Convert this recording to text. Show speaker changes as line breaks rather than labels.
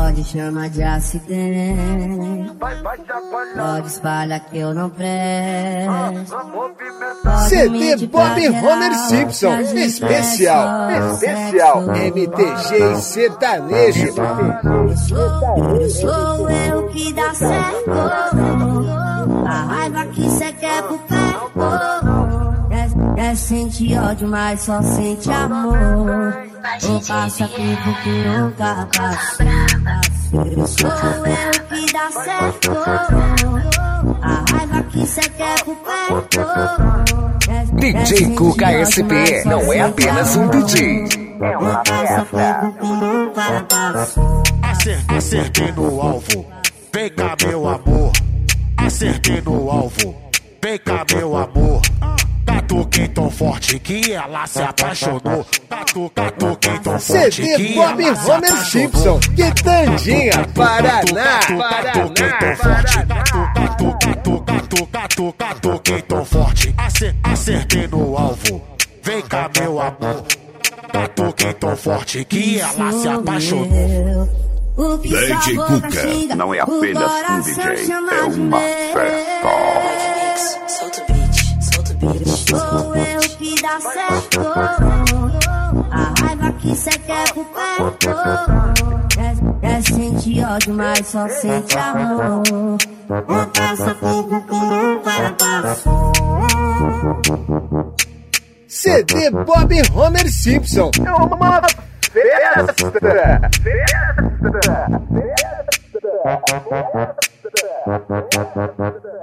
pode chamar de acidente. Pode espalhar que eu não presto.
CD Bob Homer Simpson, especial MTG e sertanejo.
Sou eu que dá certo. A raiva que cê quer por perto. Quer sentir ódio, mas só sente amor. Ou passa tempo que nunca passa. Sou eu que dá certo. A raiva que cê quer por perto.
DJ Cuca SP não é apenas um DJ.
Ou passa tempo que nunca passa.
Acertei no alvo, vem cá meu amor. Acertei no alvo, vem cá meu amor. Catuquei tão forte que ela se apaixonou. Catuquei tão forte
CD
que
Bob
ela se
Homer
apaixonou.
Simpson, Quitandinha, Paraná.
Catuquei tão forte, catuquei tão forte. Acertei no alvo, vem cá meu amor. Catuquei tão forte que ela se apaixonou.
DJ Cuca não é apenas um DJ, é uma festa.
Solta o beat. Sou eu que dá certo. A raiva que cê quer por perto. Quer sentir ódio, mas só sente amor. Ou passa tempo que nunca passou.
CD Bob Homer Simpson, é uma festa.